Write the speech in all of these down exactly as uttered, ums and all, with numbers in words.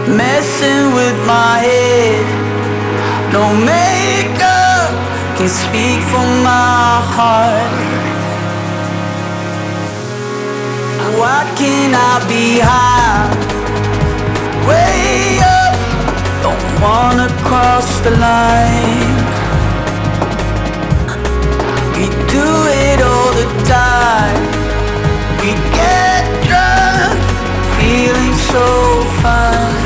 messing with my head. No makeup can speak for my heart. Why can't I be high? Way up, don't wanna cross the line. We do it all the time. We get drunk, feeling so fine.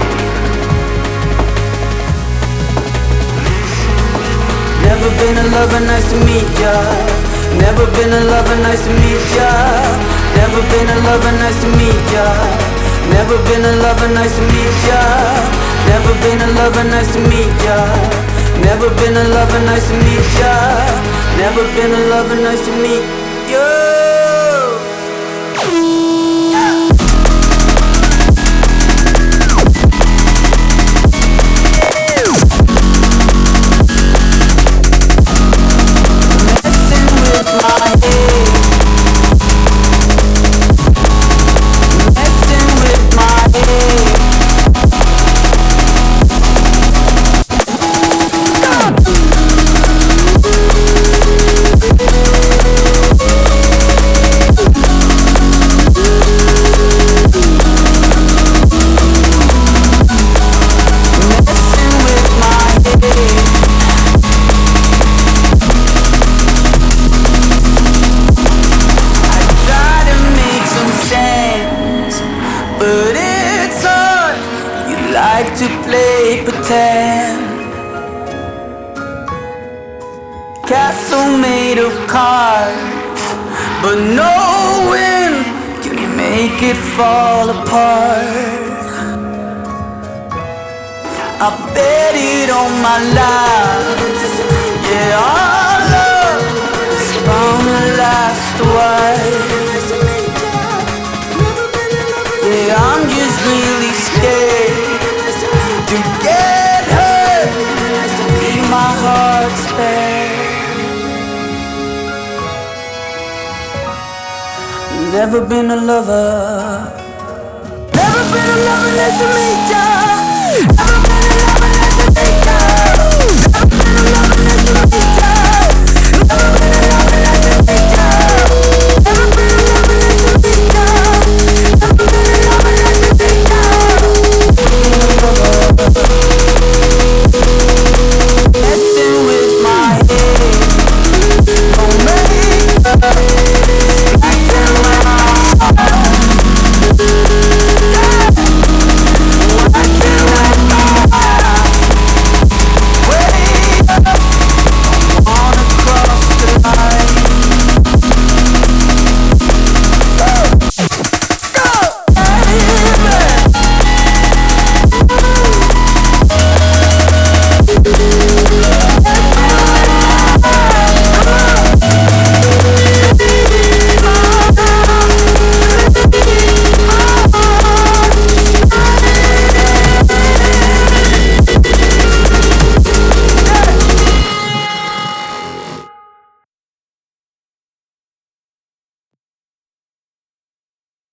Never been a lover, nice to meet ya. Never been a lover, nice to meet ya. Never been a lover, nice to meet ya. Never been a lover, nice to meet ya. Never been a lover, nice to meet ya. Never been a lover, nice to meet ya. Never been a lover, nice to meet you. But it's hard, you like to play pretend. Castle made of cards, but no wind can make it fall apart. I bet it on my life. Yeah, our love is bound to last a while. Yeah, I'm just really scared to get hurt, leave my heart spare. Never been a lover. Never been a lover, nice to meet ya. Never been a lover, nice to meet ya. Never been a lover, nice to meet ya.